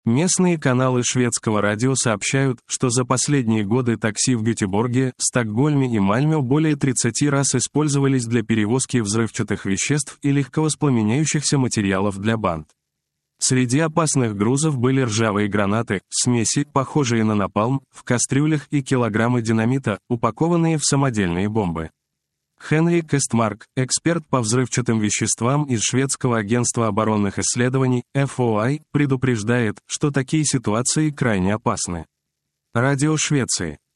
Местные каналы шведского радио сообщают, что за последние годы такси в Гетеборге, Стокгольме и Мальмё более 30 раз использовались для перевозки взрывчатых веществ и легковоспламеняющихся материалов для банд. Среди опасных грузов были ржавые гранаты, смеси, похожие на напалм, в кастрюлях и килограммы динамита, упакованные в самодельные бомбы. Хенрик Эстмарк, эксперт по взрывчатым веществам из шведского агентства оборонных исследований FOI, предупреждает, что такие ситуации крайне опасны. Радио Швеции.